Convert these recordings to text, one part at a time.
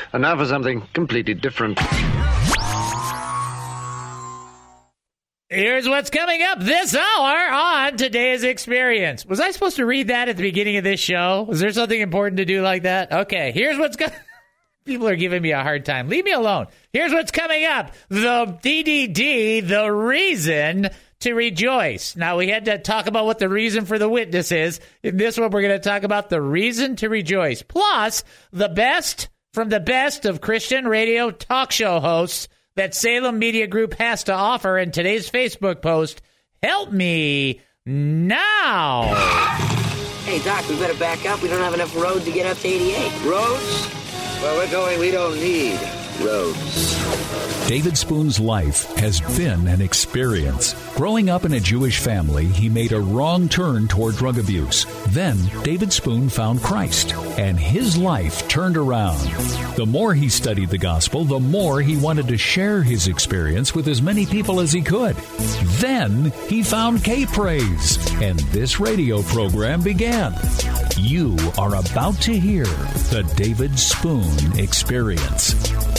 And now for something completely different. Here's what's coming up this hour on Today's Experience. Was I supposed to read that at the beginning of this show? Was there something important to do like that? Okay, here's what's going. People are giving me a hard time. Leave me alone. Here's what's coming up. The DDD, the reason to rejoice. Now, we had to talk about what the reason for the witness is. In this one, we're going to talk about the reason to rejoice. Plus, the best from the best of Christian radio talk show hosts that Salem Media Group has to offer in today's Facebook post. Help me now. Hey, Doc, we better back up. We don't have enough road to get up to 88. Roads? Where we're going, we don't need roads. David Spoon's life has been an experience. Growing up in a Jewish family, he made a wrong turn toward drug abuse. Then, David Spoon found Christ, and his life turned around. The more he studied the gospel, the more he wanted to share his experience with as many people as he could. Then, he found K-Praise, and this radio program began. You are about to hear the David Spoon Experience.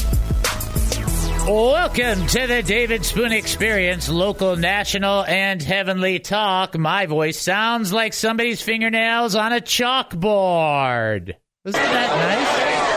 Welcome to the David Spoon Experience, local, national, and heavenly talk. My voice sounds like somebody's fingernails on a chalkboard. Isn't that nice?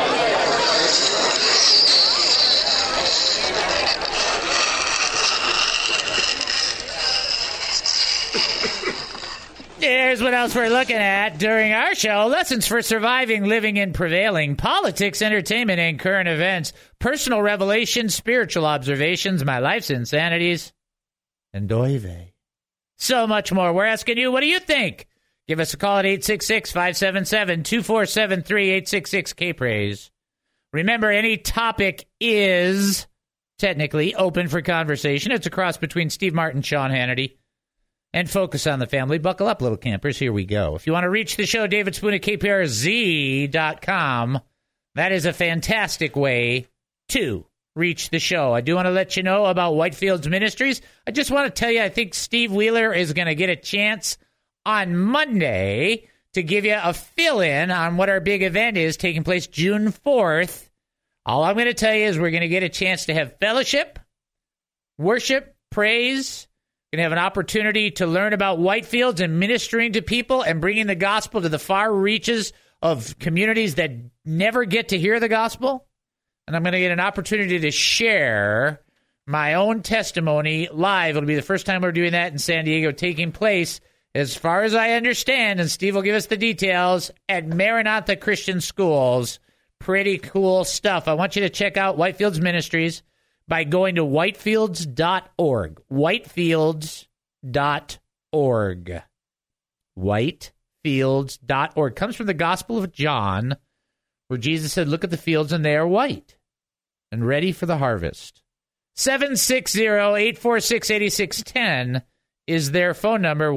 Here's what else we're looking at during our show. Lessons for surviving, living, and prevailing. Politics, entertainment, and current events. Personal revelations, spiritual observations, my life's insanities, and oive. So much more. We're asking you, what do you think? Give us a call at 866-577-2473, 866-K-Praise. Remember, any topic is technically open for conversation. It's a cross between Steve Martin, Sean Hannity, and Focus on the Family. Buckle up, little campers. Here we go. If you want to reach the show, David Spoon at KPRZ.com. That is a fantastic way to reach the show. I do want to let you know about Whitefields Ministries. I just want to tell you, I think Steve Wheeler is going to get a chance on Monday to give you a fill-in on what our big event is taking place June 4th. All I'm going to tell you is we're going to get a chance to have fellowship, worship, praise. Going to have an opportunity to learn about Whitefields and ministering to people and bringing the gospel to the far reaches of communities that never get to hear the gospel. And I'm going to get an opportunity to share my own testimony live. It'll be the first time we're doing that in San Diego, taking place, as far as I understand, and Steve will give us the details, at Maranatha Christian Schools. Pretty cool stuff. I want you to check out Whitefields Ministries by going to whitefields.org. Whitefields.org. Whitefields.org. Comes from the Gospel of John, where Jesus said, look at the fields and they are white and ready for the harvest. 760-846-8610 is their phone number.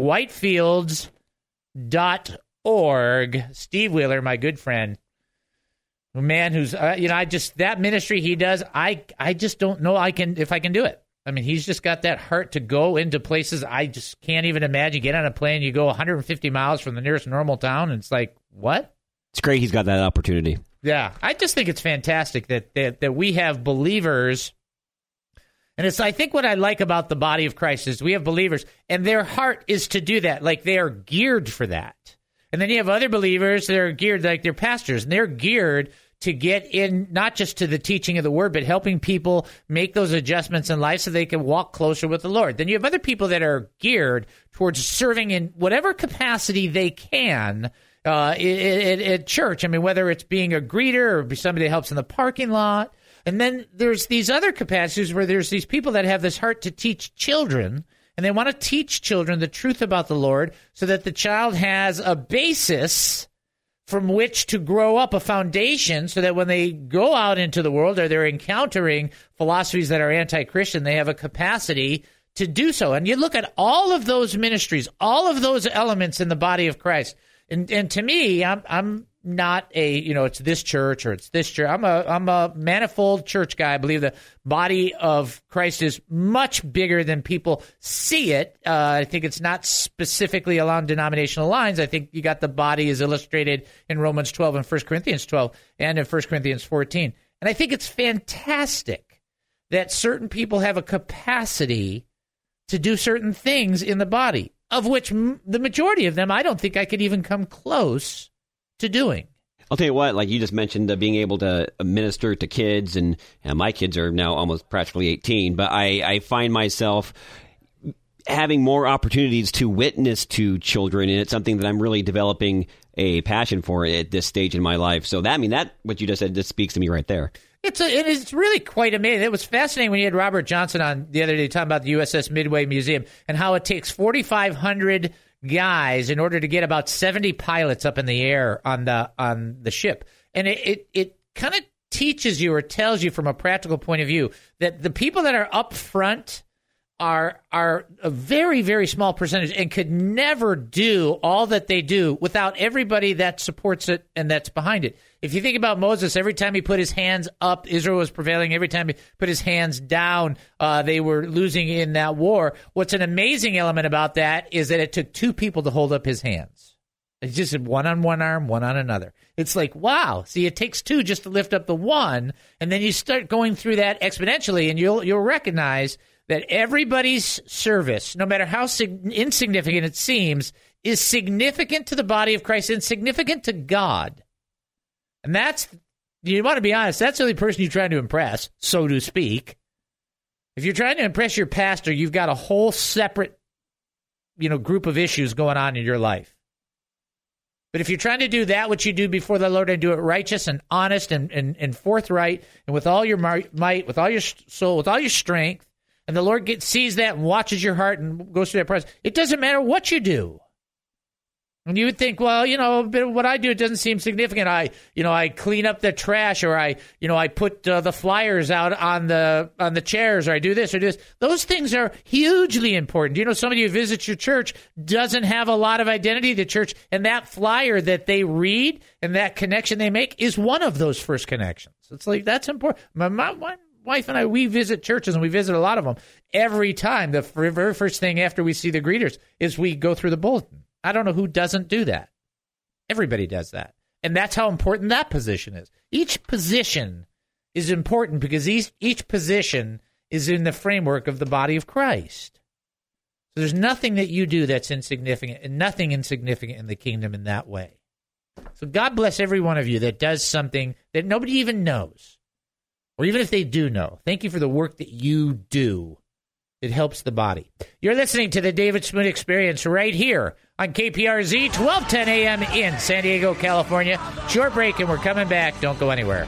Whitefields.org. Steve Wheeler, my good friend. A man who's, that ministry he does, I just don't know if I can do it. I mean, he's just got that heart to go into places I just can't even imagine. Get on a plane, you go 150 miles from the nearest normal town, and it's like, what? It's great he's got that opportunity. Yeah, I just think it's fantastic that we have believers. And I think what I like about the body of Christ is we have believers, and their heart is to do that. Like, they are geared for that. And then you have other believers that are geared, like they're pastors, and they're geared to get in not just to the teaching of the word, but helping people make those adjustments in life so they can walk closer with the Lord. Then you have other people that are geared towards serving in whatever capacity they can at church. I mean, whether it's being a greeter or somebody that helps in the parking lot. And then there's these other capacities where there's these people that have this heart to teach children, and they want to teach children the truth about the Lord so that the child has a basis from which to grow up, a foundation, so that when they go out into the world or they're encountering philosophies that are anti-Christian, they have a capacity to do so. And you look at all of those ministries, all of those elements in the body of Christ, and to me, I'm not it's this church or it's this church. I'm a manifold church guy. I believe the body of Christ is much bigger than people see it. I think it's not specifically along denominational lines. I think you got the body is illustrated in Romans 12 and 1 Corinthians 12 and in 1 Corinthians 14. And I think it's fantastic that certain people have a capacity to do certain things in the body, of which the majority of them I don't think I could even come close to doing. I'll tell you what, like you just mentioned, being able to minister to kids, and my kids are now almost practically 18, but I find myself having more opportunities to witness to children, and it's something that I'm really developing a passion for at this stage in my life. So that what you just said, just speaks to me right there. It's really quite amazing. It was fascinating when you had Robert Johnson on the other day talking about the USS Midway Museum and how it takes 4,500 guys in order to get about 70 pilots up in the air on the ship. And it kind of teaches you or tells you from a practical point of view that the people that are up front are a very, very small percentage and could never do all that they do without everybody that supports it and that's behind it. If you think about Moses, every time he put his hands up, Israel was prevailing. Every time he put his hands down, they were losing in that war. What's an amazing element about that is that it took two people to hold up his hands. It's just one on one arm, one on another. It's like, wow. See, it takes two just to lift up the one, and then you start going through that exponentially, and you'll recognize that everybody's service, no matter how insignificant it seems, is significant to the body of Christ and significant to God. And you want to be honest, that's the only person you're trying to impress, so to speak. If you're trying to impress your pastor, you've got a whole separate, group of issues going on in your life. But if you're trying to do that, what you do before the Lord, and do it righteous and honest and forthright, and with all your might, with all your soul, with all your strength, and the Lord sees that and watches your heart and goes through that process, it doesn't matter what you do. And you would think, well, what I do, it doesn't seem significant. I clean up the trash, or I put the flyers out on the chairs, or I do this or do this. Those things are hugely important. Somebody who visits your church doesn't have a lot of identity to the church, and that flyer that they read and that connection they make is one of those first connections. It's like, that's important. My wife and I, we visit churches, and we visit a lot of them. Every time, the very first thing after we see the greeters is we go through the bulletin. I don't know who doesn't do that. Everybody does that. And that's how important that position is. Each position is important because each position is in the framework of the body of Christ. So there's nothing that you do that's insignificant, and nothing insignificant in the kingdom in that way. So God bless every one of you that does something that nobody even knows. Or even if they do know, thank you for the work that you do. It helps the body. You're listening to the David Spoon Experience right here on KPRZ, 1210 a.m. in San Diego, California. Short break, and we're coming back. Don't go anywhere.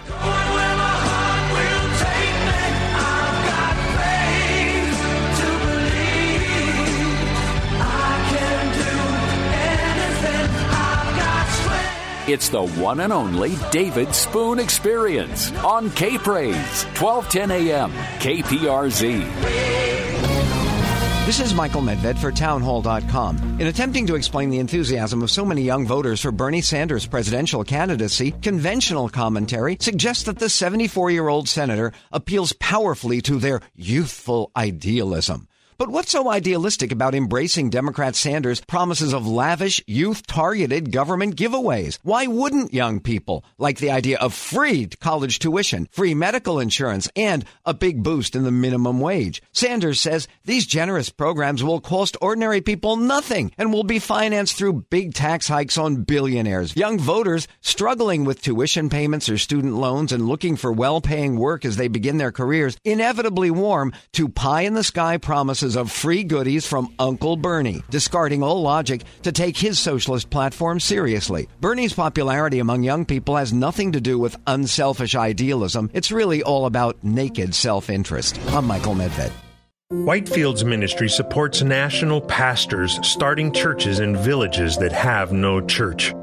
It's the one and only David Spoon Experience on K-Praise, 1210 a.m., KPRZ. This is Michael Medved for Townhall.com. In attempting to explain the enthusiasm of so many young voters for Bernie Sanders' presidential candidacy, conventional commentary suggests that the 74-year-old senator appeals powerfully to their youthful idealism. But what's so idealistic about embracing Democrat Sanders' promises of lavish, youth-targeted government giveaways? Why wouldn't young people like the idea of free college tuition, free medical insurance, and a big boost in the minimum wage? Sanders says these generous programs will cost ordinary people nothing and will be financed through big tax hikes on billionaires. Young voters struggling with tuition payments or student loans and looking for well-paying work as they begin their careers inevitably warm to pie-in-the-sky promises of free goodies from Uncle Bernie, discarding all logic to take his socialist platform seriously. Bernie's popularity among young people has nothing to do with unselfish idealism. It's really all about naked self-interest. I'm Michael Medved. Whitefield's ministry supports national pastors starting churches in villages that have no church.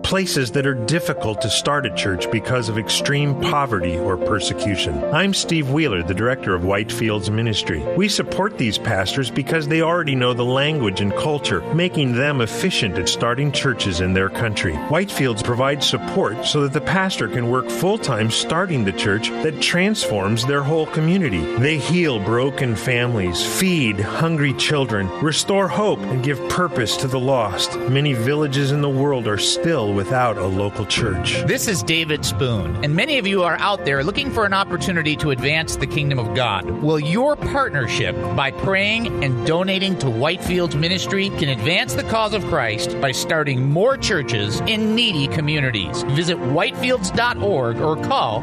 places that are difficult to start a church because of extreme poverty or persecution. I'm Steve Wheeler, the director of Whitefields Ministry. We support these pastors because they already know the language and culture, making them efficient at starting churches in their country. Whitefields provides support so that the pastor can work full-time starting the church that transforms their whole community. They heal broken families, feed hungry children, restore hope, and give purpose to the lost. Many villages in the world are still without a local church. This is David Spoon, and many of you are out there looking for an opportunity to advance the kingdom of God. Well, your partnership by praying and donating to Whitefields Ministry can advance the cause of Christ by starting more churches in needy communities. Visit whitefields.org or call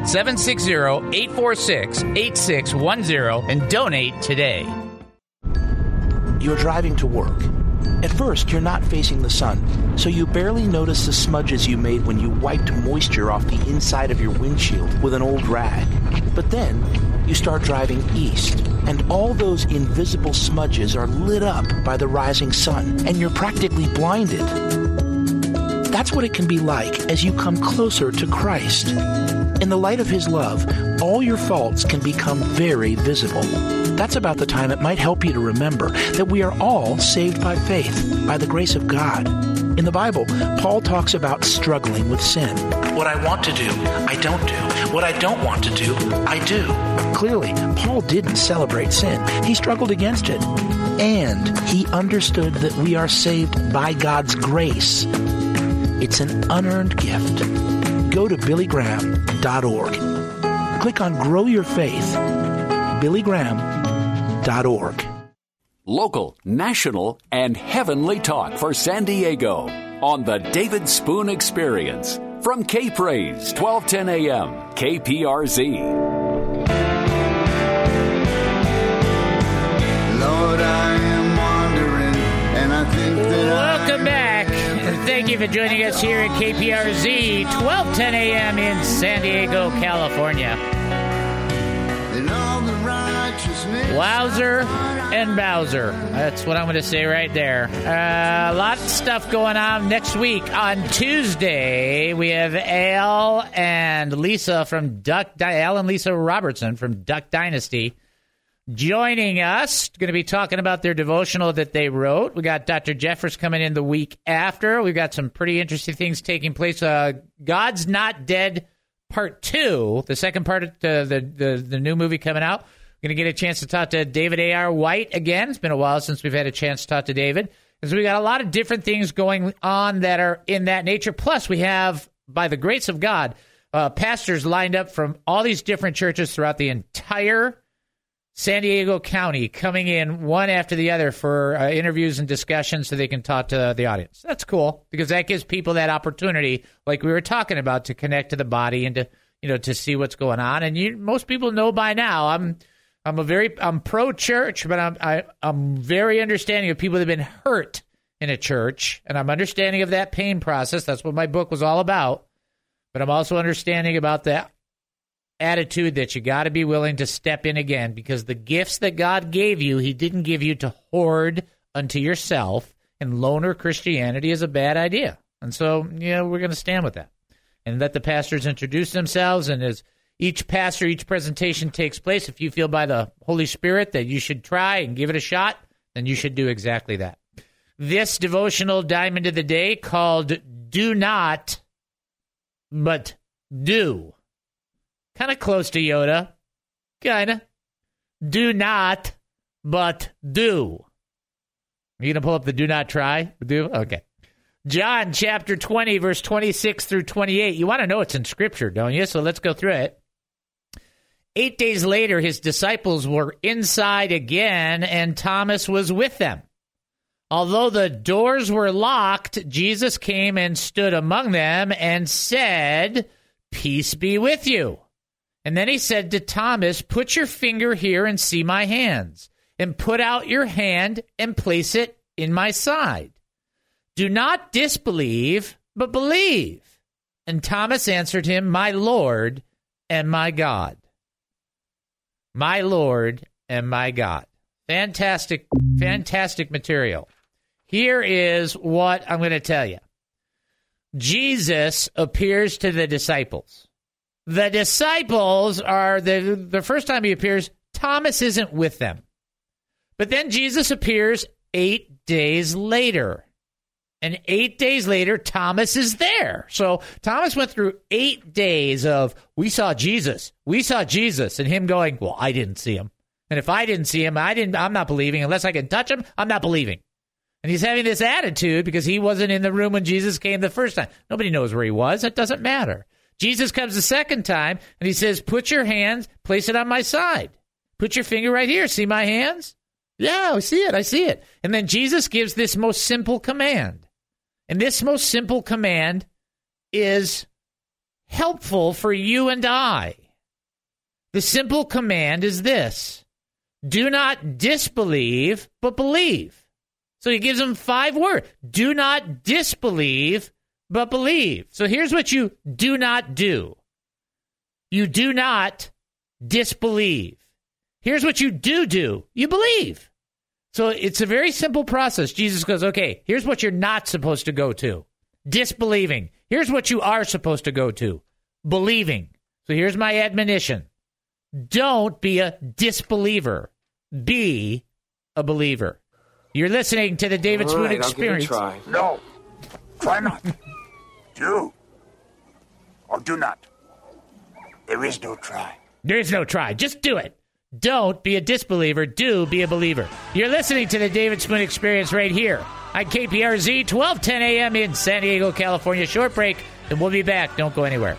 760-846-8610 and donate today. You're driving to work. At first, you're not facing the sun, so you barely notice the smudges you made when you wiped moisture off the inside of your windshield with an old rag. But then, you start driving east, and all those invisible smudges are lit up by the rising sun, and you're practically blinded. That's what it can be like as you come closer to Christ. In the light of His love, all your faults can become very visible. That's about the time it might help you to remember that we are all saved by faith, by the grace of God. In the Bible, Paul talks about struggling with sin. What I want to do, I don't do. What I don't want to do, I do. Clearly, Paul didn't celebrate sin. He struggled against it. And he understood that we are saved by God's grace. It's an unearned gift. Go to BillyGraham.org. Click on Grow Your Faith. BillyGraham.org. Local, national, and heavenly talk for San Diego on the David Spoon Experience from K-Praise, 1210 AM, KPRZ. Lord, I am wandering, and I think that Welcome back. Thank you for joining us here at KPRZ, 1210 AM in San Diego, California. Wowzer and Bowser. That's what I'm going to say right there. A lot of stuff going on next week. On Tuesday, we have Al and Lisa Robertson from Duck Dynasty joining us. Going to be talking about their devotional that they wrote. We got Dr. Jeffers coming in the week after. We've got some pretty interesting things taking place. God's Not Dead Part 2, the second part of the new movie coming out. Going to get a chance to talk to David A.R. White again. It's been a while since we've had a chance to talk to David. Because we got a lot of different things going on that are in that nature. Plus, we have, by the grace of God, pastors lined up from all these different churches throughout the entire San Diego County coming in one after the other for interviews and discussions so they can talk to the audience. That's cool because that gives people that opportunity, like we were talking about, to connect to the body and to see what's going on. And most people know by now I'm pro-church, but I'm very understanding of people that have been hurt in a church, and I'm understanding of that pain process. That's what my book was all about. But I'm also understanding about that attitude that you got to be willing to step in again, because the gifts that God gave you, He didn't give you to hoard unto yourself, and loner Christianity is a bad idea. And so, we're going to stand with that and let the pastors introduce themselves, and as each presentation takes place, if you feel by the Holy Spirit that you should try and give it a shot, then you should do exactly that. This devotional diamond of the day called Do Not, But Do. Kind of close to Yoda. Kind of. Do not, but do. Are you going to pull up the do not try? Do? Okay. John chapter 20, verse 26 through 28. You want to know it's in Scripture, don't you? So let's go through it. 8 days later, His disciples were inside again, and Thomas was with them. Although the doors were locked, Jesus came and stood among them and said, "Peace be with you." And then He said to Thomas, "Put your finger here and see my hands, and put out your hand and place it in my side. Do not disbelieve, but believe." And Thomas answered Him, "My Lord and my God." My Lord and my God. Fantastic, fantastic material. Here is what I'm going to tell you. Jesus appears to the disciples. The disciples are, the first time he appears, Thomas isn't with them. But then Jesus appears 8 days later. And 8 days later, Thomas is there. So Thomas went through 8 days of, we saw Jesus, and him going, well, I didn't see him. And if I didn't see him, I'm not believing. Unless I can touch him, I'm not believing. And he's having this attitude because he wasn't in the room when Jesus came the first time. Nobody knows where he was. It doesn't matter. Jesus comes the second time, and he says, put your hands, place it on my side. Put your finger right here. See my hands? Yeah, I see it. And then Jesus gives this most simple command. And this most simple command is helpful for you and I. The simple command is this: do not disbelieve, but believe. So he gives them 5 words. Do not disbelieve, but believe. So here's what you do not do. You do not disbelieve. Here's what you do. You believe. So it's a very simple process. Jesus goes, okay, here's what you're not supposed to go to. Disbelieving. Here's what you are supposed to go to. Believing. So here's my admonition. Don't be a disbeliever. Be a believer. You're listening to the David Spoon Experience. I'll give it a try. No, try not. Do or do not. There is no try. There is no try. Just do it. Don't be a disbeliever. Do be a believer. You're listening to the David Spoon Experience right here on KPRZ, 1210 a.m. in San Diego, California. Short break, and we'll be back. Don't go anywhere.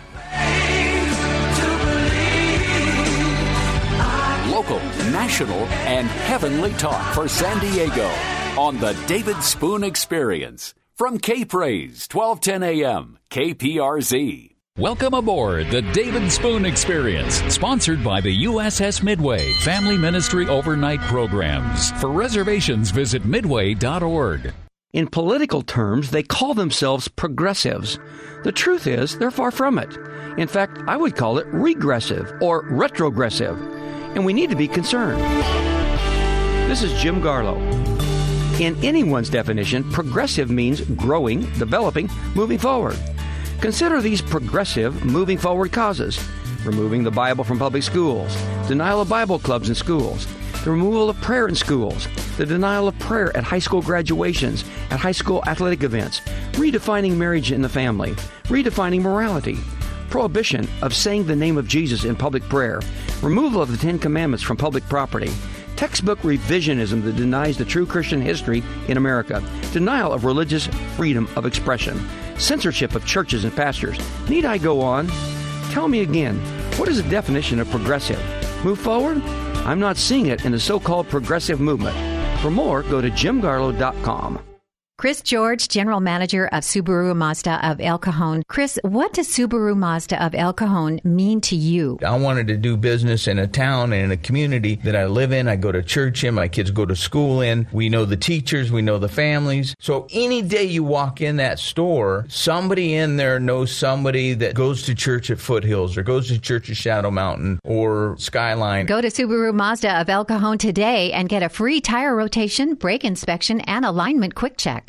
Local, national, and heavenly talk for San Diego on the David Spoon Experience. From K-Praise, 1210 a.m., KPRZ. Welcome aboard the David Spoon Experience, sponsored by the USS Midway Family Ministry Overnight Programs. For reservations, visit midway.org. In political terms, they call themselves progressives. The truth is, they're far from it. In fact, I would call it regressive or retrogressive, and we need to be concerned. This is Jim Garlow. In anyone's definition, progressive means growing, developing, moving forward. Consider these progressive, moving forward causes: removing the Bible from public schools, denial of Bible clubs in schools, the removal of prayer in schools, the denial of prayer at high school graduations, at high school athletic events, redefining marriage in the family, redefining morality, prohibition of saying the name of Jesus in public prayer, removal of the 10 Commandments from public property, textbook revisionism that denies the true Christian history in America, denial of religious freedom of expression, censorship of churches and pastors. Need I go on? Tell me again, what is the definition of progressive? Move forward? I'm not seeing it in the so-called progressive movement. For more, go to jimgarlow.com. Chris George, General Manager of Subaru Mazda of El Cajon. Chris, what does Subaru Mazda of El Cajon mean to you? I wanted to do business in a town and in a community that I live in, I go to church in, my kids go to school in. We know the teachers, we know the families. So any day you walk in that store, somebody in there knows somebody that goes to church at Foothills or goes to church at Shadow Mountain or Skyline. Go to Subaru Mazda of El Cajon today and get a free tire rotation, brake inspection, and alignment quick check.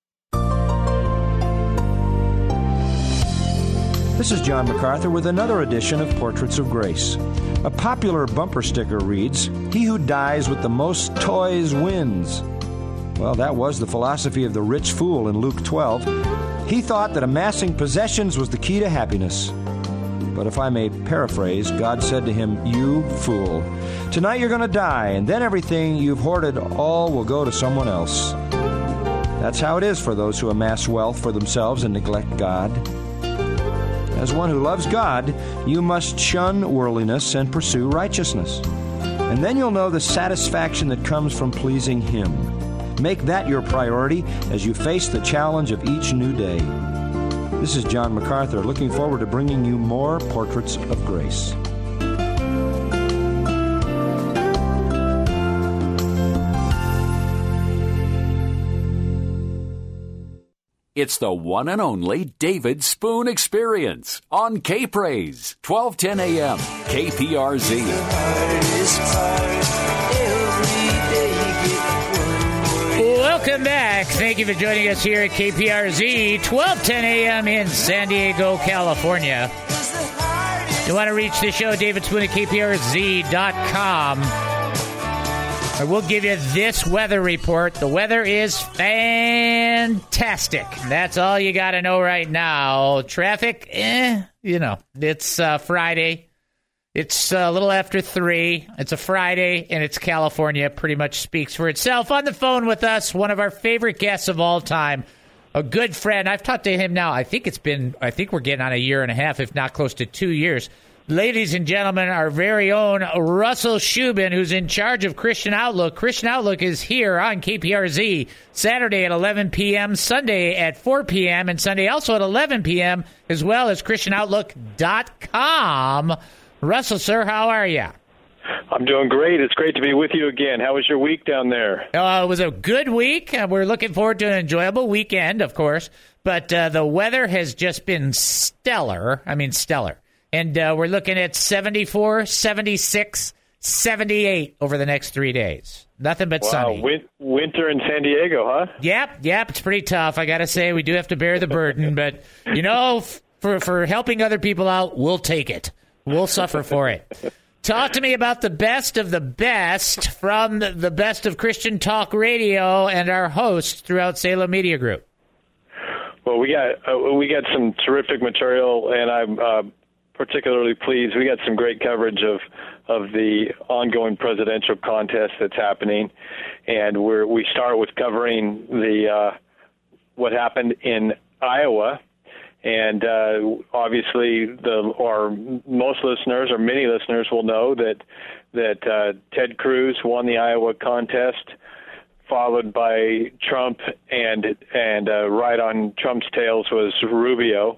This is John MacArthur with another edition of Portraits of Grace. A popular bumper sticker reads, "He who dies with the most toys wins." Well, that was the philosophy of the rich fool in Luke 12. He thought that amassing possessions was the key to happiness. But if I may paraphrase, God said to him, "You fool, tonight you're going to die, and then everything you've hoarded all will go to someone else." That's how it is for those who amass wealth for themselves and neglect God. As one who loves God, you must shun worldliness and pursue righteousness. And then you'll know the satisfaction that comes from pleasing Him. Make that your priority as you face the challenge of each new day. This is John MacArthur, looking forward to bringing you more Portraits of Grace. It's the one and only David Spoon Experience on K-Praise, 1210 a.m., KPRZ. Welcome Welcome back. Thank you for joining us here at KPRZ, 1210 a.m. in San Diego, California. You want to reach the show, David Spoon at KPRZ.com. I will give you this weather report. The weather is fantastic. That's all you got to know right now. Traffic, it's Friday. It's a little after 3. It's a Friday, and it's California. Pretty much speaks for itself. On the phone with us, one of our favorite guests of all time, a good friend. I've talked to him now. I think we're getting on a year and a half, if not close to 2 years. Ladies and gentlemen, our very own Russell Shubin, who's in charge of Christian Outlook. Christian Outlook is here on KPRZ Saturday at 11 p.m., Sunday at 4 p.m., and Sunday also at 11 p.m., as well as ChristianOutlook.com. Russell, sir, how are you? I'm doing great. It's great to be with you again. How was your week down there? It was a good week. We're looking forward to an enjoyable weekend, of course. But the weather has just been stellar. I mean, stellar. And we're looking at 74, 76, 78 over the next 3 days. Nothing but sunny. Wow, winter in San Diego, huh? Yep. It's pretty tough. I got to say, we do have to bear the burden. But, for helping other people out, we'll take it. We'll suffer for it. Talk to me about the best of the best from the best of Christian Talk Radio and our hosts throughout Salem Media Group. Well, we got some terrific material, and I'm particularly pleased. We got some great coverage of the ongoing presidential contest that's happening, and we start with covering the what happened in Iowa. And obviously, most listeners or many listeners will know that Ted Cruz won the Iowa contest, followed by Trump, and right on Trump's tails was Rubio,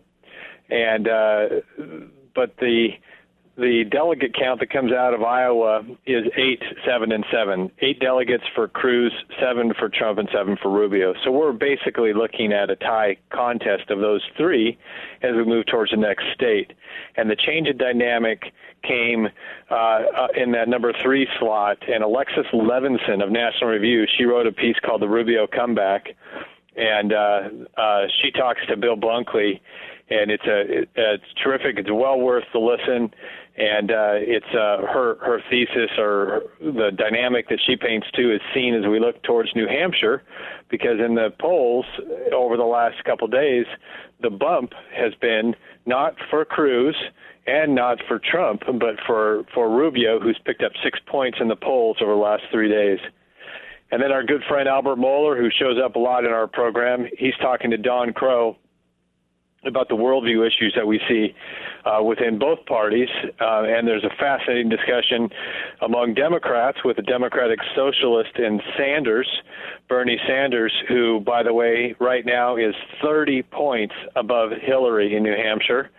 but the delegate count that comes out of Iowa is 8, 7, and 7. 8 delegates for Cruz, 7 for Trump, and 7 for Rubio. So we're basically looking at a tie contest of those 3 as we move towards the next state. And the change in dynamic came in that number 3 slot. And Alexis Levinson of National Review, she wrote a piece called The Rubio Comeback. And she talks to Bill Bunkley. And it's terrific. It's well worth the listen, and it's her thesis, or the dynamic that she paints too, is seen as we look towards New Hampshire, because in the polls over the last couple of days, the bump has been not for Cruz and not for Trump, but for Rubio, who's picked up 6 points in the polls over the last 3 days. And then our good friend Albert Mohler, who shows up a lot in our program, he's talking to Don Crow about the worldview issues that we see within both parties. And there's a fascinating discussion among Democrats with the Democratic Socialist and Bernie Sanders, who, by the way, right now is 30 points above Hillary in New Hampshire.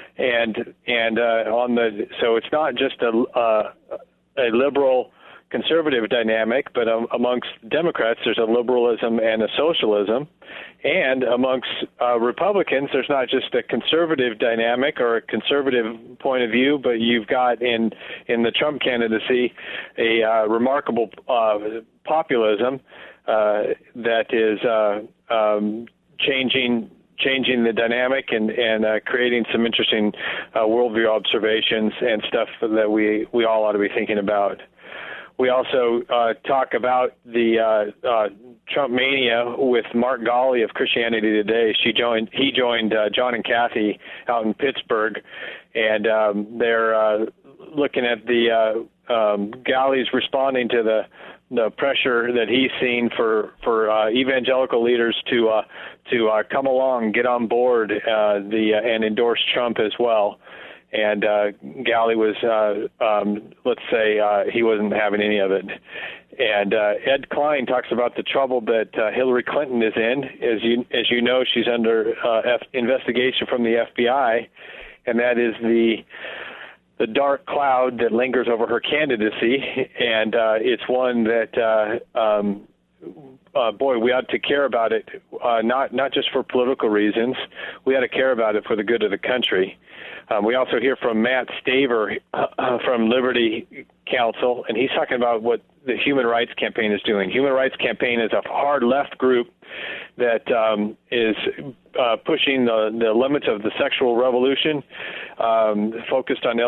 So it's not just a liberal conservative dynamic, but amongst Democrats, there's a liberalism and a socialism. And amongst Republicans, there's not just a conservative dynamic or a conservative point of view, but you've got in the Trump candidacy a remarkable populism that is changing the dynamic and creating some interesting worldview observations and stuff that we all ought to be thinking about. We also talk about the Trump mania with Mark Ghaly of Christianity Today. He joined John and Kathy out in Pittsburgh, and they're looking at the Ghaly's responding to the pressure that he's seen for evangelical leaders to come along, get on board, and endorse Trump as well. And Ghaly was, let's say, he wasn't having any of it. And Ed Klein talks about the trouble that Hillary Clinton is in. As you know, she's under investigation from the FBI, and that is the dark cloud that lingers over her candidacy. And it's one that boy, we ought to care about it, not just for political reasons. We ought to care about it for the good of the country. We also hear from Matt Staver from Liberty Counsel, and he's talking about what the Human Rights Campaign is doing. Human Rights Campaign is a hard left group that is pushing the limits of the sexual revolution, focused on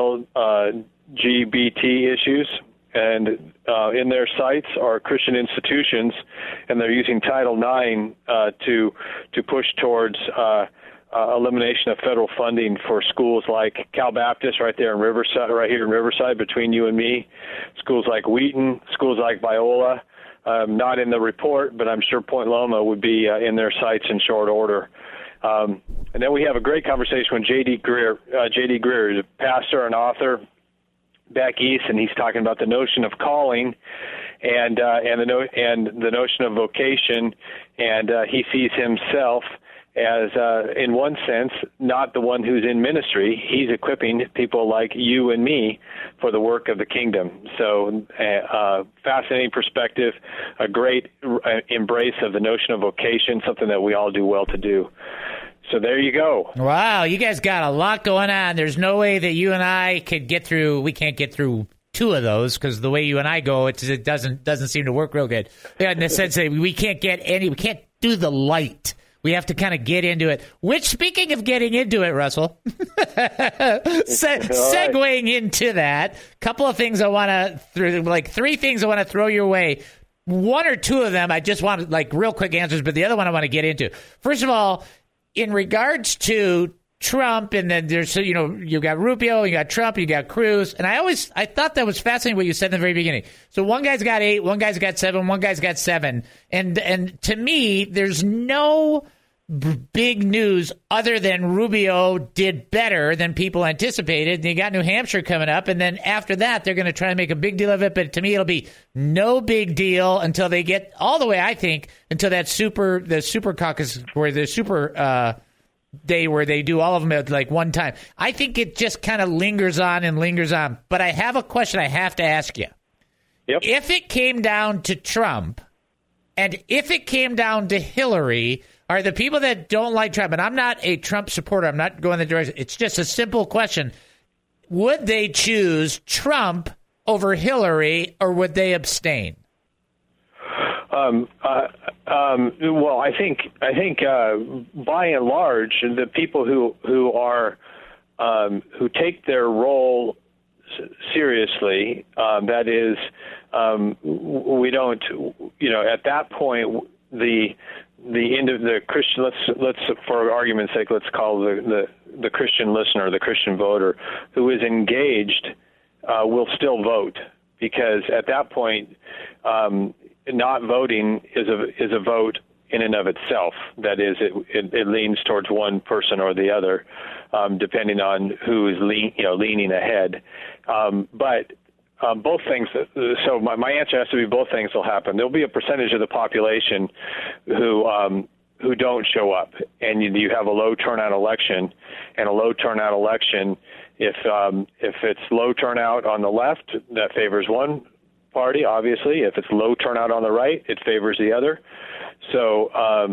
LGBT issues. And in their sites are Christian institutions, and they're using Title IX to push towards elimination of federal funding for schools like Cal Baptist right here in Riverside, between you and me, schools like Wheaton, schools like Biola, not in the report, but I'm sure Point Loma would be in their sites in short order. And then we have a great conversation with J.D. Greer. J.D. Greer is a pastor and author back east, and he's talking about the notion of calling and the notion of vocation, and he sees himself as, in one sense, not the one who's in ministry. He's equipping people like you and me for the work of the kingdom. So, fascinating perspective, a great embrace of the notion of vocation, something that we all do well to do. So there you go. Wow, you guys got a lot going on. There's no way that you and I could get through. We can't get through two of those because the way you and I go, it doesn't seem to work real good. In the sense that we can't do the light. We have to kind of get into it. Which, speaking of getting into it, Russell, segueing into that, couple of things I want to, three things I want to throw your way. One or two of them, I just want real quick answers, but the other one I want to get into. First of all, in regards to Trump, and then there's, you got Rubio, you got Trump, you got Cruz, and I thought that was fascinating what you said in the very beginning. So one guy's got 8, one guy's got 7, one guy's got 7, and to me, there's no big news other than Rubio did better than people anticipated. And you got New Hampshire coming up, and then after that, they're going to try and make a big deal of it. But to me, it'll be no big deal until they get all the way, I think, until the super caucus, where the super day where they do all of them at one time. I think it just kind of lingers on and lingers on. But I have a question I have to ask you. Yep. If it came down to Trump, and if it came down to Hillary, are the people that don't like Trump, and I'm not a Trump supporter, I'm not going that direction, it's just a simple question, would they choose Trump over Hillary, or would they abstain? Well, I think by and large, the people who take their role seriously, that is, we don't, at that point, the end of the Christian, let's for argument's sake, let's call the Christian listener, the Christian voter who is engaged, will still vote, because at that point, not voting is a vote in and of itself. That is, it leans towards one person or the other, depending on who is leaning ahead. But both things. So my answer has to be both things will happen. There'll be a percentage of the population who don't show up, and you have a low turnout election. And a low turnout election, if it's low turnout on the left, that favors one party. Obviously, if it's low turnout on the right, it favors the other. So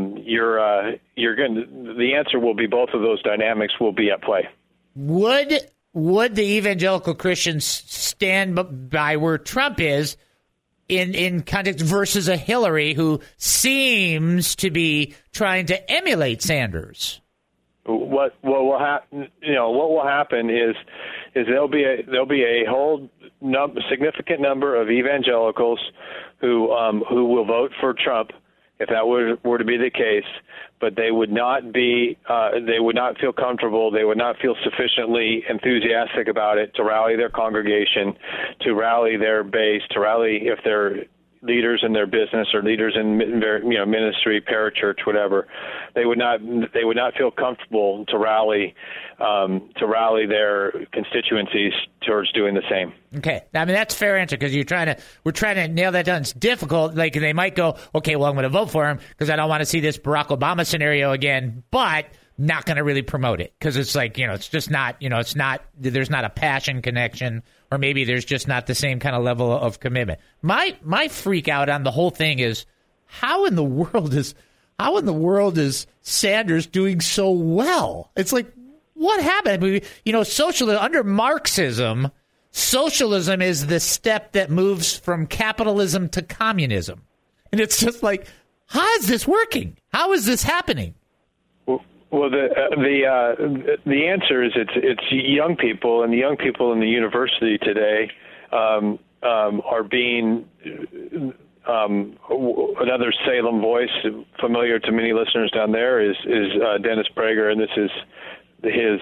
you're going. The answer will be both of those dynamics will be at play. Would the evangelical Christians stand by where Trump is in context versus a Hillary who seems to be trying to emulate Sanders? What will happen? What will happen is there'll be a whole significant number of evangelicals who will vote for Trump if that were to be the case, but they would not feel comfortable, they would not feel sufficiently enthusiastic about it to rally their congregation, to rally their base, to rally if they're leaders in their business or leaders in their ministry, parachurch, whatever. They would not feel comfortable to rally their constituencies towards doing the same. Okay, I mean that's a fair answer because we're trying to nail that down. It's difficult. Like they might go, okay, well I'm going to vote for him because I don't want to see this Barack Obama scenario again, but not going to really promote it because it's like it's just not it's not there's not a passion connection or maybe there's just not the same kind of level of commitment. My freak out on the whole thing is how in the world is Sanders doing so well? It's like, what happened? Socialism, under Marxism, socialism is the step that moves from capitalism to communism. And it's just like, how is this working? How is this happening? Well, the answer is it's young people, and the young people in the university today are being another Salem voice, familiar to many listeners down there, is Dennis Prager, and this is his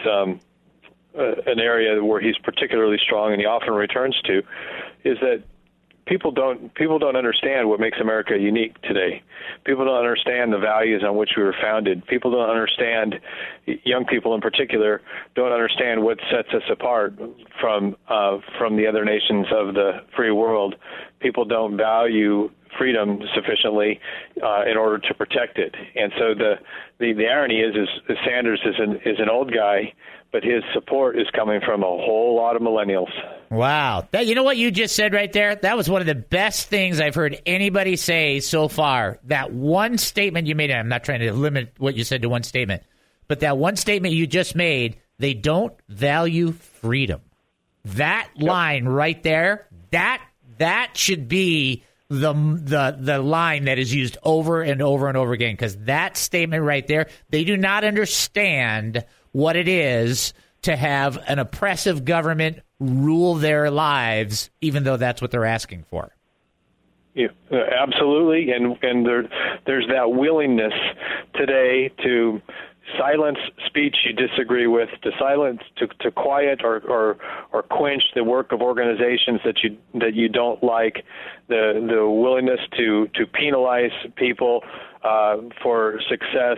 an area where he's particularly strong, and he often returns to, is that people don't understand what makes America unique today. People don't understand the values on which we were founded. People don't understand, young people in particular, don't understand what sets us apart from the other nations of the free world. People don't value freedom sufficiently in order to protect it. And so the irony is Sanders is an old guy, but his support is coming from a whole lot of millennials. Wow. You know what you just said right there? That was one of the best things I've heard anybody say so far. That one statement you made, and I'm not trying to limit what you said to one statement, but that one statement you just made, they don't value freedom. That line right there, that should be the line that is used over and over and over again, because that statement right there, they do not understand what it is to have an oppressive government rule their lives, even though that's what they're asking for. Yeah, absolutely, and there's that willingness today to silence speech you disagree with, to quiet or quench the work of organizations that you don't like, the willingness to penalize people for success.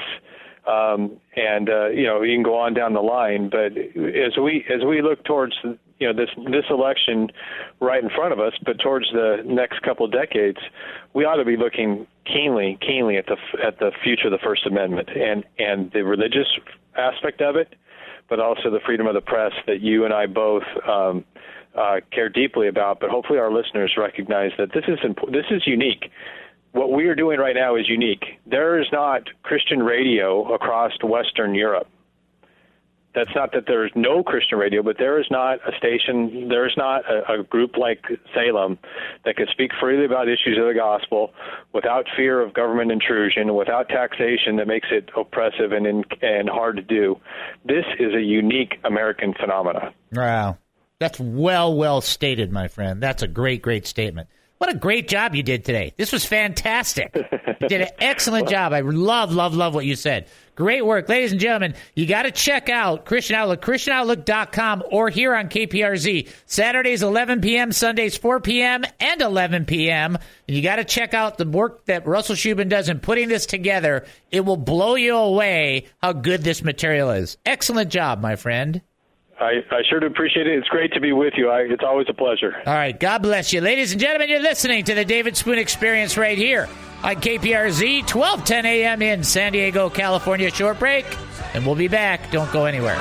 And you can go on down the line, but as we look towards this election right in front of us, but towards the next couple of decades, we ought to be looking keenly at the future of the First Amendment and the religious aspect of it, but also the freedom of the press that you and I both care deeply about. But hopefully, our listeners recognize that this is unique. What we are doing right now is unique. There is not Christian radio across Western Europe. That's not that there is no Christian radio, but there is not a station, there is not a group like Salem that can speak freely about issues of the gospel without fear of government intrusion, without taxation that makes it oppressive and hard to do. This is a unique American phenomenon. Wow. That's well stated, my friend. That's a great statement. What a great job you did today. This was fantastic. You did an excellent job. I love what you said. Great work. Ladies and gentlemen, you got to check out Christian Outlook, ChristianOutlook.com, or here on KPRZ. Saturdays, 11 p.m., Sundays, 4 p.m. and 11 p.m. And you got to check out the work that Russell Shubin does in putting this together. It will blow you away how good this material is. Excellent job, my friend. I sure do appreciate it. It's great to be with you. It's always a pleasure. All right. God bless you. Ladies and gentlemen, you're listening to the David Spoon Experience right here on KPRZ, 1210 a.m. in San Diego, California. Short break, and we'll be back. Don't go anywhere.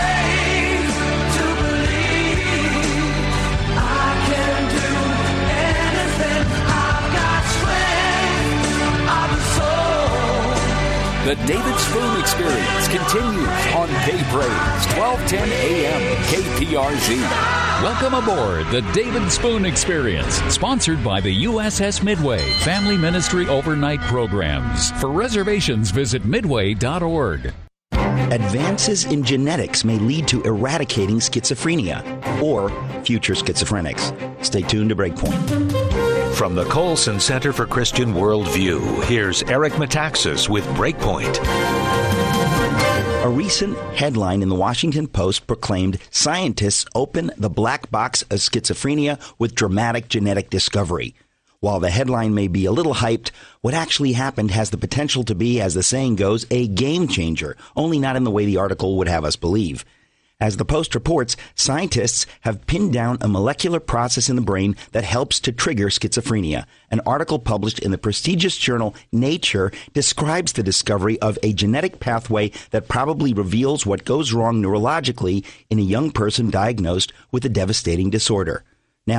The David Spoon Experience continues on K-Praise, 1210 a.m. KPRZ. Welcome aboard the David Spoon Experience, sponsored by the USS Midway Family Ministry Overnight Programs. For reservations, visit midway.org. Advances in genetics may lead to eradicating schizophrenia or future schizophrenics. Stay tuned to Breakpoint. From the Colson Center for Christian Worldview, here's Eric Metaxas with Breakpoint. A recent headline in the Washington Post proclaimed scientists open the black box of schizophrenia with dramatic genetic discovery. While the headline may be a little hyped, what actually happened has the potential to be, as the saying goes, a game changer, only not in the way the article would have us believe. As the Post reports, scientists have pinned down a molecular process in the brain that helps to trigger schizophrenia. An article published in the prestigious journal Nature describes the discovery of a genetic pathway that probably reveals what goes wrong neurologically in a young person diagnosed with a devastating disorder. Now,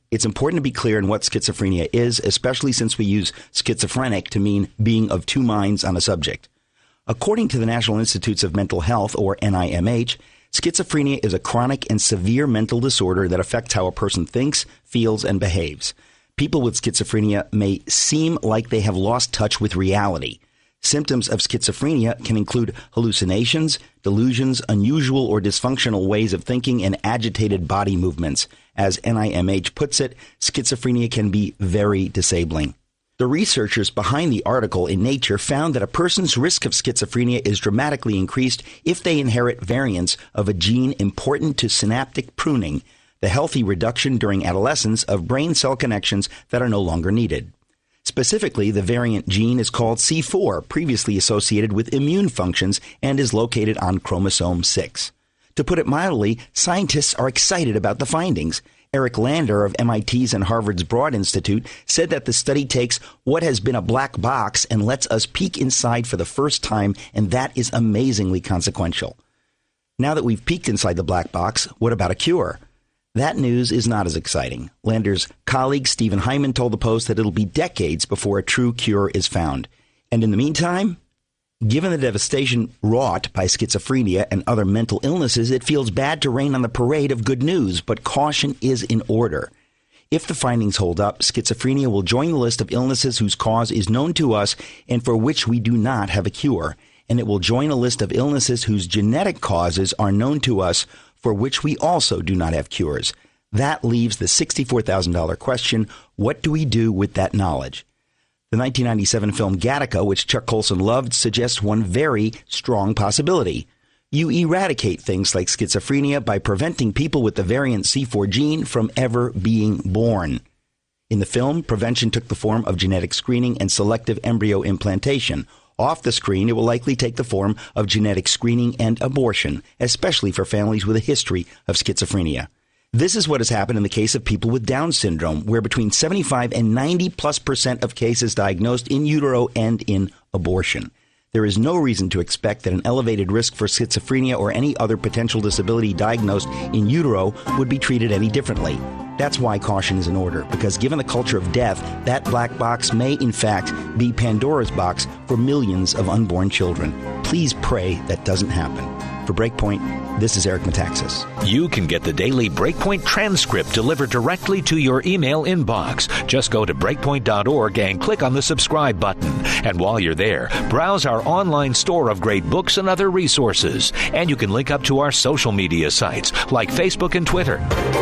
It's important to be clear in what schizophrenia is, especially since we use schizophrenic to mean being of two minds on a subject. According to the National Institutes of Mental Health, or NIMH, schizophrenia is a chronic and severe mental disorder that affects how a person thinks, feels, and behaves. People with schizophrenia may seem like they have lost touch with reality. Symptoms of schizophrenia can include hallucinations, delusions, unusual or dysfunctional ways of thinking, and agitated body movements. As NIMH puts it, schizophrenia can be very disabling. The researchers behind the article in Nature found that a person's risk of schizophrenia is dramatically increased if they inherit variants of a gene important to synaptic pruning, the healthy reduction during adolescence of brain cell connections that are no longer needed. Specifically, the variant gene is called C4, previously associated with immune functions, and is located on chromosome 6. To put it mildly, scientists are excited about the findings. Eric Lander of MIT's and Harvard's Broad Institute said that the study takes what has been a black box and lets us peek inside for the first time, and that is amazingly consequential. Now that we've peeked inside the black box, what about a cure? That news is not as exciting. Lander's colleague Stephen Hyman told the Post that it'll be decades before a true cure is found. And in the meantime, given the devastation wrought by schizophrenia and other mental illnesses, it feels bad to rain on the parade of good news, but caution is in order. If the findings hold up, schizophrenia will join the list of illnesses whose cause is known to us and for which we do not have a cure. And it will join a list of illnesses whose genetic causes are known to us, for which we also do not have cures. That leaves the $64,000 question, what do we do with that knowledge? The 1997 film Gattaca, which Chuck Colson loved, suggests one very strong possibility. You eradicate things like schizophrenia by preventing people with the variant C4 gene from ever being born. In the film, prevention took the form of genetic screening and selective embryo implantation. Off the screen, it will likely take the form of genetic screening and abortion, especially for families with a history of schizophrenia. This is what has happened in the case of people with Down syndrome, where between 75 and 90+% of cases diagnosed in utero end in abortion. There is no reason to expect that an elevated risk for schizophrenia or any other potential disability diagnosed in utero would be treated any differently. That's why caution is in order, because given the culture of death, that black box may in fact be Pandora's box for millions of unborn children. Please pray that doesn't happen. For Breakpoint, this is Eric Metaxas. You can get the daily Breakpoint transcript delivered directly to your email inbox. Just go to Breakpoint.org and click on the subscribe button. And while you're there, browse our online store of great books and other resources. And you can link up to our social media sites like Facebook and Twitter.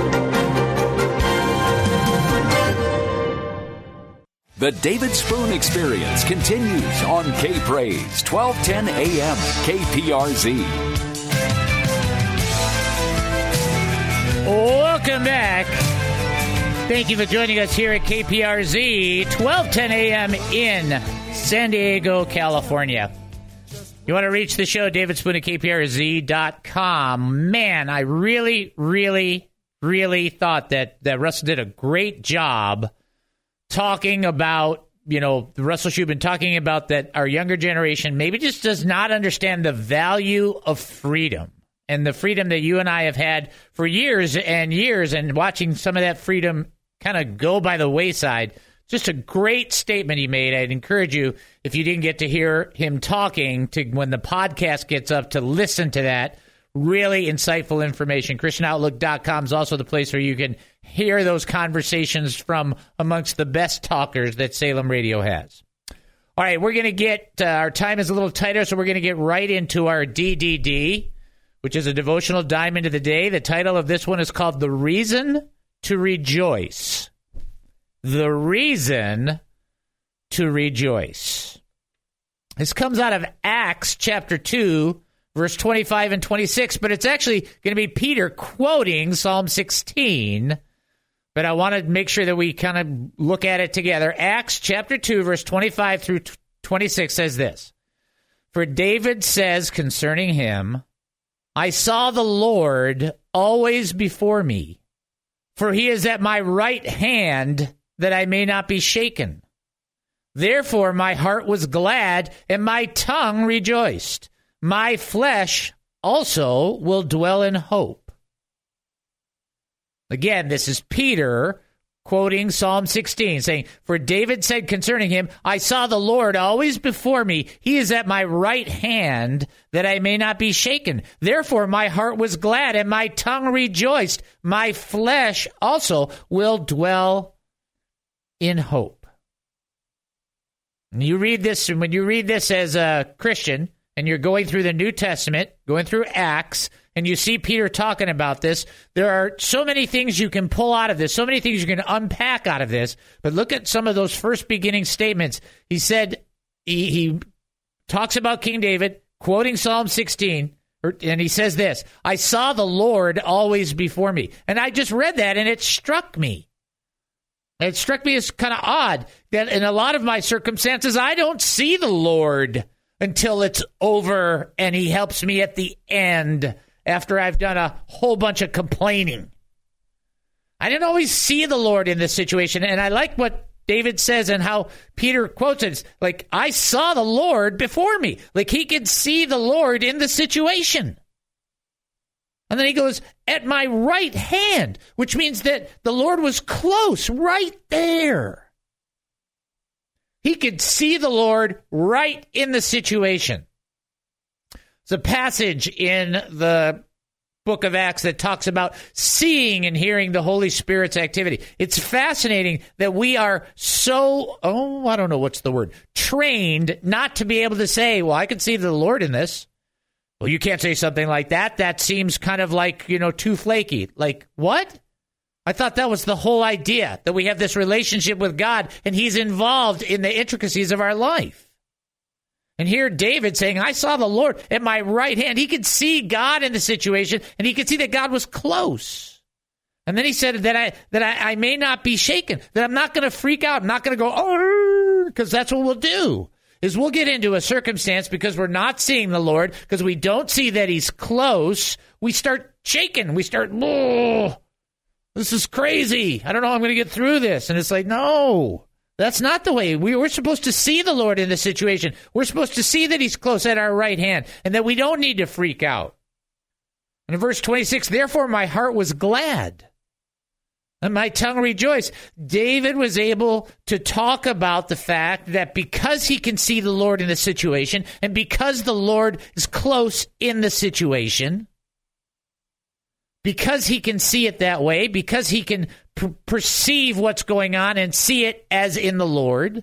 The David Spoon Experience continues on K-Praise, 1210 AM, KPRZ. Welcome back. Thank you for joining us here at KPRZ, 1210 AM in San Diego, California. You want to reach the show, David Spoon at KPRZ.com. Man, I really thought that Russell did a great job talking about, Russell Schubin talking about that our younger generation maybe just does not understand the value of freedom and the freedom that you and I have had for years and years, and watching some of that freedom kind of go by the wayside. Just a great statement he made. I'd encourage you, if you didn't get to hear him talking, to when the podcast gets up, to listen to that. Really insightful information. ChristianOutlook.com is also the place where you can hear those conversations from amongst the best talkers that Salem Radio has. All right, we're going to get, our time is a little tighter, so we're going to get right into our DDD, which is a devotional diamond of the day. The title of this one is called The Reason to Rejoice. The Reason to Rejoice. This comes out of Acts chapter 2, verse 25 and 26, but it's actually going to be Peter quoting Psalm 16, but I want to make sure that we kind of look at it together. Acts chapter 2, verse 25 through 26 says this: For David says concerning him, I saw the Lord always before me, for he is at my right hand, that I may not be shaken. Therefore my heart was glad, and my tongue rejoiced. My flesh also will dwell in hope. Again, this is Peter quoting Psalm 16, saying, "For David said concerning him, I saw the Lord always before me. He is at my right hand, that I may not be shaken. Therefore my heart was glad, and my tongue rejoiced. My flesh also will dwell in hope." And you read this, and when you read this as a Christian, and you're going through the New Testament, going through Acts, and you see Peter talking about this, there are so many things you can pull out of this, so many things you can unpack out of this. But look at some of those first beginning statements. He said, he talks about King David, quoting Psalm 16, and he says this, "I saw the Lord always before me." And I just read that, and it struck me. It struck me as kind of odd that in a lot of my circumstances, I don't see the Lord until it's over, and he helps me at the end after I've done a whole bunch of complaining. I didn't always see the Lord in this situation, and I like what David says and how Peter quotes it. It's like, I saw the Lord before me. Like he could see the Lord in the situation. And then he goes, "at my right hand," which means that the Lord was close, right there. He could see the Lord right in the situation. There's a passage in the book of Acts that talks about seeing and hearing the Holy Spirit's activity. It's fascinating that we are so, I don't know what's the word, trained not to be able to say, well, I can see the Lord in this. Well, you can't say something like that. That seems kind of like, too flaky. Like, what? I thought that was the whole idea, that we have this relationship with God and he's involved in the intricacies of our life. And here David saying, I saw the Lord at my right hand. He could see God in the situation, and he could see that God was close. And then he said that I may not be shaken, that I'm not going to freak out. I'm not going to go, because that's what we'll do, is we'll get into a circumstance because we're not seeing the Lord, because we don't see that he's close. We start shaking. We start, this is crazy. I don't know how I'm going to get through this. And it's like, no. That's not the way. We're supposed to see the Lord in this situation. We're supposed to see that he's close at our right hand and that we don't need to freak out. And in verse 26, "Therefore my heart was glad and my tongue rejoiced." David was able to talk about the fact that because he can see the Lord in the situation and because the Lord is close in the situation, because he can see it that way, because he can perceive what's going on and see it as in the Lord,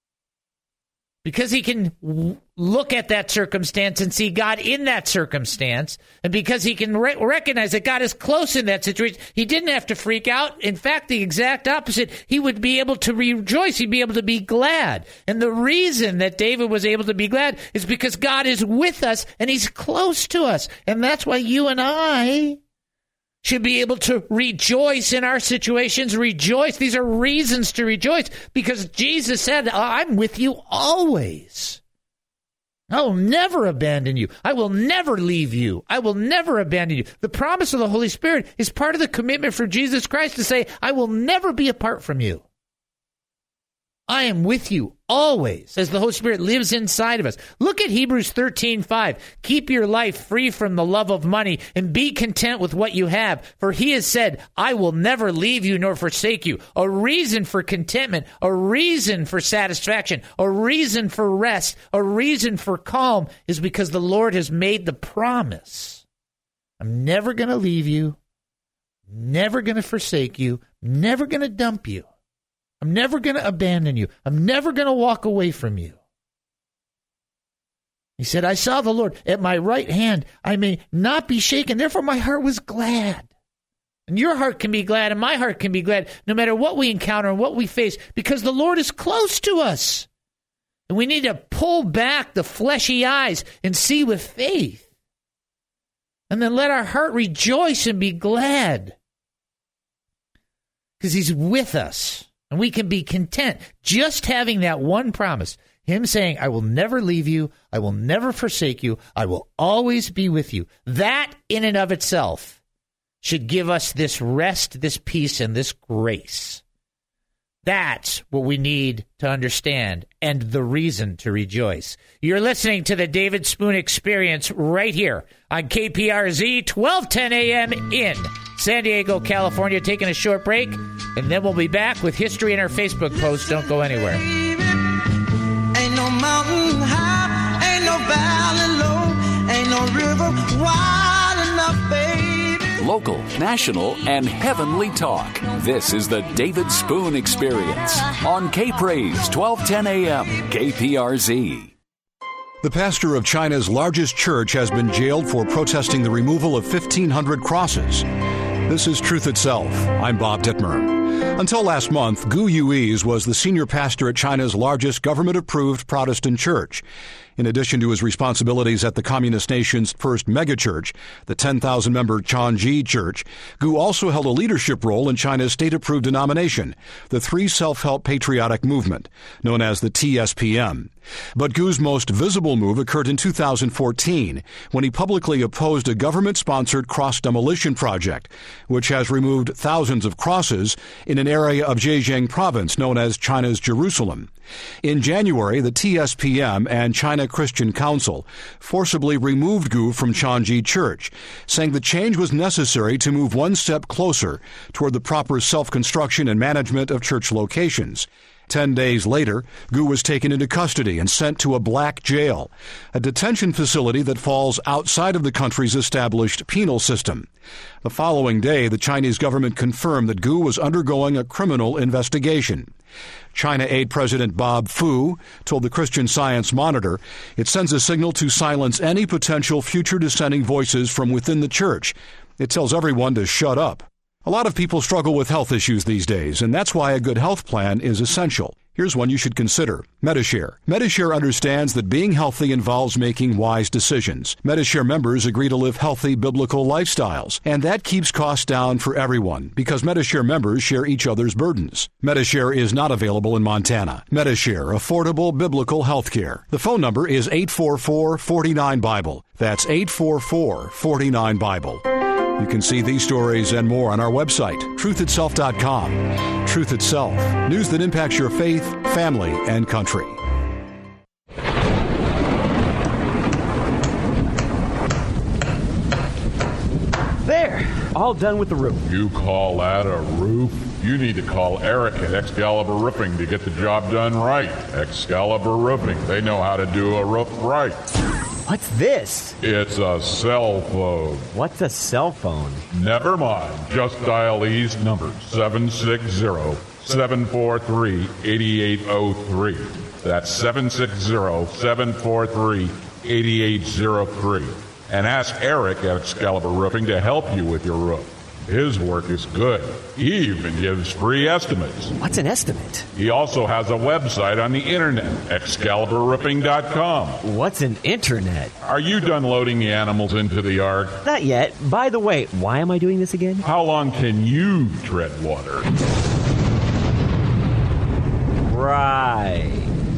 because he can look at that circumstance and see God in that circumstance, and because he can recognize that God is close in that situation, he didn't have to freak out. In fact, the exact opposite. He would be able to rejoice. He'd be able to be glad. And the reason that David was able to be glad is because God is with us and he's close to us. And that's why you and I should be able to rejoice in our situations. Rejoice. These are reasons to rejoice, because Jesus said, I'm with you always. I will never abandon you. I will never leave you. I will never abandon you. The promise of the Holy Spirit is part of the commitment for Jesus Christ to say, I will never be apart from you. I am with you always, as the Holy Spirit lives inside of us. Look at Hebrews 13:5. "Keep your life free from the love of money and be content with what you have. For he has said, I will never leave you nor forsake you." A reason for contentment, a reason for satisfaction, a reason for rest, a reason for calm is because the Lord has made the promise. I'm never going to leave you, never going to forsake you, never going to dump you. I'm never going to abandon you. I'm never going to walk away from you. He said, I saw the Lord at my right hand. I may not be shaken. Therefore, my heart was glad. And your heart can be glad, and my heart can be glad, no matter what we encounter and what we face, because the Lord is close to us. And we need to pull back the fleshy eyes and see with faith. And then let our heart rejoice and be glad, because he's with us. And we can be content just having that one promise. Him saying, I will never leave you. I will never forsake you. I will always be with you. That in and of itself should give us this rest, this peace, and this grace. That's what we need to understand and the reason to rejoice. You're listening to the David Spoon Experience right here on KPRZ, 1210 a.m. in San Diego, California. Taking a short break. And then we'll be back with history in our Facebook post. Don't go anywhere. Ain't no mountain high, ain't no valley low, ain't no river wide enough, baby. Local, national, and heavenly talk. This is the David Spoon Experience on K-Praise, 1210 AM, KPRZ. The pastor of China's largest church has been jailed for protesting the removal of 1,500 crosses. This is Truth Itself. I'm Bob Dittmer. Until last month, Gu Yuiz was the senior pastor at China's largest government-approved Protestant church. In addition to his responsibilities at the communist nation's first megachurch, the 10,000-member Changji Church, Gu also held a leadership role in China's state-approved denomination, the Three Self-Help Patriotic Movement, known as the TSPM. But Gu's most visible move occurred in 2014, when he publicly opposed a government-sponsored cross demolition project, which has removed thousands of crosses in an area of Zhejiang province known as China's Jerusalem. In January, the TSPM and China Christian Council forcibly removed Gu from Changji Church, saying the change was necessary to move one step closer toward the proper self-construction and management of church locations. 10 days later, Gu was taken into custody and sent to a black jail, a detention facility that falls outside of the country's established penal system. The following day, the Chinese government confirmed that Gu was undergoing a criminal investigation. China Aid President Bob Fu told the Christian Science Monitor it sends a signal to silence any potential future dissenting voices from within the church. It tells everyone to shut up. A lot of people struggle with health issues these days, and that's why a good health plan is essential. Here's one you should consider. Medishare. Medishare understands that being healthy involves making wise decisions. Medishare members agree to live healthy biblical lifestyles, and that keeps costs down for everyone because Medishare members share each other's burdens. Medishare is not available in Montana. Medishare, affordable biblical health care. The phone number is 844-49-BIBLE. That's 844-49-BIBLE. You can see these stories and more on our website, truthitself.com. Truth Itself, news that impacts your faith, family, and country. There, all done with the roof. You call that a roof? You need to call Eric at Excalibur Roofing to get the job done right. Excalibur Roofing, they know how to do a roof right. What's this? It's a cell phone. What's a cell phone? Never mind. Just dial these numbers, 760-743-8803. That's 760-743-8803. And ask Eric at Excalibur Roofing to help you with your roof. His work is good. He even gives free estimates. What's an estimate? He also has a website on the internet, ExcaliburRoofing.com. What's an internet? Are you done loading the animals into the yard? Not yet. By the way, why am I doing this again? How long can you tread water? Right.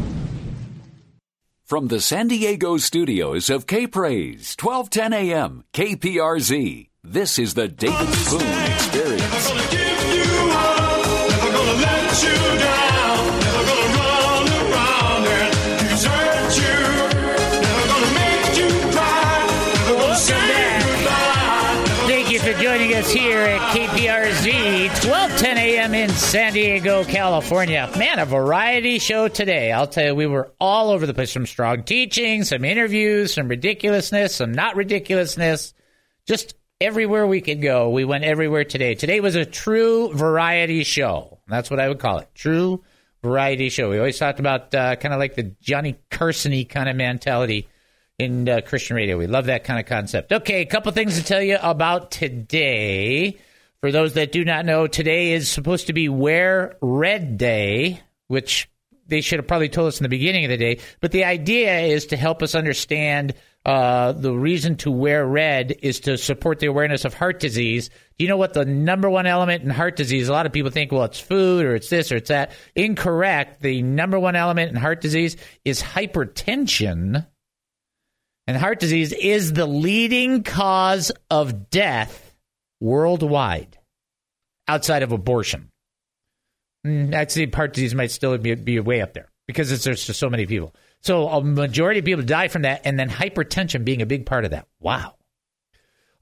From the San Diego studios of K-Praise, 1210 AM, KPRZ. This is the David Spoon Experience. Never gonna give you up, never gonna let you down, never gonna run around and desert you, never gonna make you cry, never gonna say goodbye. Thank you for joining us here at KPRZ, 1210 a.m. in San Diego, California. Man, a variety show today. I'll tell you, we were all over the place. Some strong teaching, some interviews, some ridiculousness, some not ridiculousness. Just everywhere we could go, we went everywhere today. Today was a true variety show. That's what I would call it. True variety show. We always talked about kind of like the Johnny Carson-y kind of mentality in Christian radio. We love that kind of concept. Okay, a couple things to tell you about today. For those that do not know, today is supposed to be Wear Red Day, which they should have probably told us in the beginning of the day. But the idea is to help us understand the reason to wear red is to support the awareness of heart disease. Do you know what the number one element in heart disease? A lot of people think, well, it's food or it's this or it's that. Incorrect. The number one element in heart disease is hypertension. And heart disease is the leading cause of death worldwide outside of abortion. Actually, heart disease might still be way up there because there's just so many people. So a majority of people die from that, and then hypertension being a big part of that. Wow.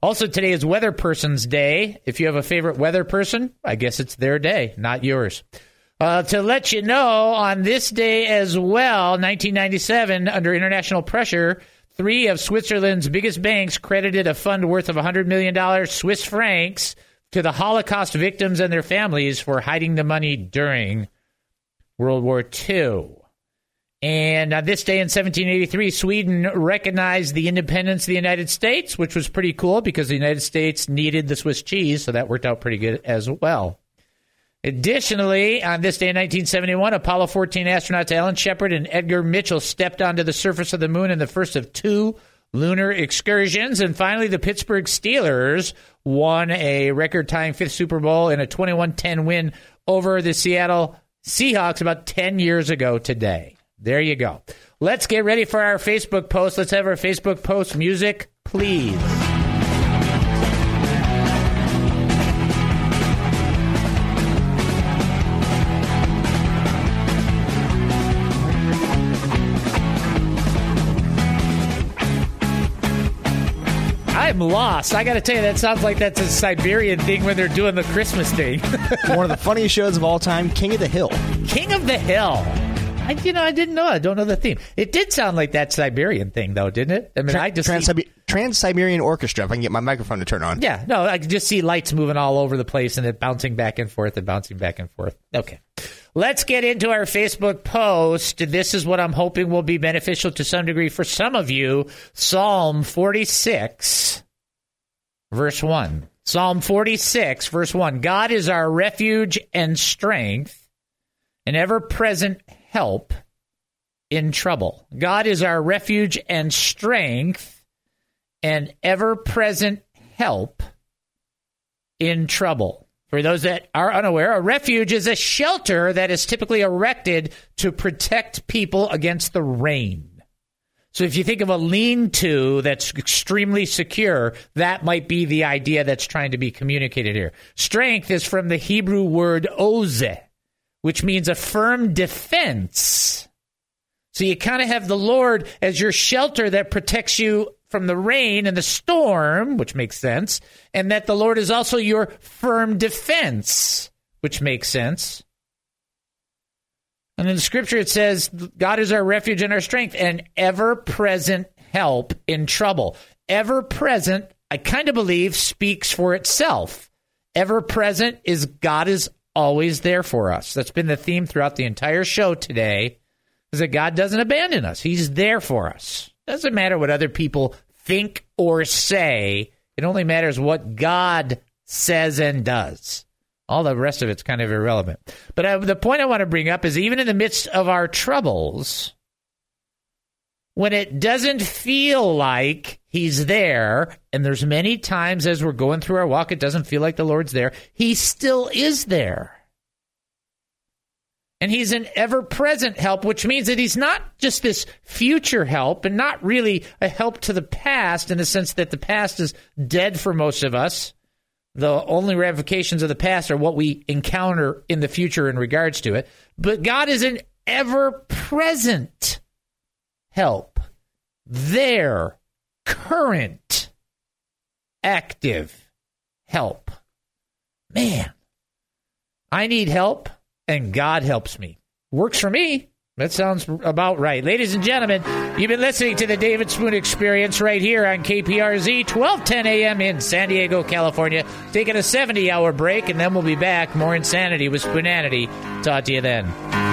Also, today is Weather Person's Day. If you have a favorite weather person, I guess it's their day, not yours. To let you know, on this day as well, 1997, under international pressure, 3 of Switzerland's biggest banks credited a fund worth of $100 million Swiss francs to the Holocaust victims and their families for hiding the money during World War II. And on this day in 1783, Sweden recognized the independence of the United States, which was pretty cool because the United States needed the Swiss cheese, so that worked out pretty good as well. Additionally, on this day in 1971, Apollo 14 astronauts Alan Shepard and Edgar Mitchell stepped onto the surface of the moon in the first of 2 lunar excursions. And finally, the Pittsburgh Steelers won a record-tying 5th Super Bowl in a 21-10 win over the Seattle Seahawks about 10 years ago today. There you go. Let's get ready for our Facebook post. Let's have our Facebook post music, please. I'm lost. I got to tell you, that sounds like that's a Siberian thing when they're doing the Christmas thing. One of the funniest shows of all time, King of the Hill. King of the Hill. I didn't know. I don't know the theme. It did sound like that Siberian thing, though, didn't it? I mean, Trans-Siberian Orchestra, if I can get my microphone to turn on. Yeah, no, I could just see lights moving all over the place and it bouncing back and forth and bouncing back and forth. Okay. Let's get into our Facebook post. This is what I'm hoping will be beneficial to some degree for some of you. Psalm 46, verse 1. Psalm 46, verse 1. God is our refuge and strength, an ever-present help in trouble. God is our refuge and strength, an ever-present help in trouble. For those that are unaware, a refuge is a shelter that is typically erected to protect people against the rain. So if you think of a lean-to that's extremely secure, that might be the idea that's trying to be communicated here. Strength is from the Hebrew word oze, which means a firm defense. So you kind of have the Lord as your shelter that protects you from the rain and the storm, which makes sense, and that the Lord is also your firm defense, which makes sense. And in the scripture it says, God is our refuge and our strength, and ever-present help in trouble. Ever-present, I kind of believe, speaks for itself. Ever-present is God is always there for us. That's been the theme throughout the entire show today, is that God doesn't abandon us. He's there for us. Doesn't matter what other people think or say. It only matters what God says and does. All the rest of it's kind of irrelevant. But the point I want to bring up is even in the midst of our troubles, when it doesn't feel like he's there, and there's many times as we're going through our walk, it doesn't feel like the Lord's there, he still is there. And he's an ever-present help, which means that he's not just this future help and not really a help to the past in the sense that the past is dead for most of us. The only ramifications of the past are what we encounter in the future in regards to it. But God is an ever-present help. There, current, active help. Man, I need help. And God helps me. Works for me. That sounds about right. Ladies and gentlemen, you've been listening to the David Spoon Experience right here on KPRZ, 1210 a.m. in San Diego, California. Taking a 70-hour break, and then we'll be back. More insanity with Spoonanity. Talk to you then.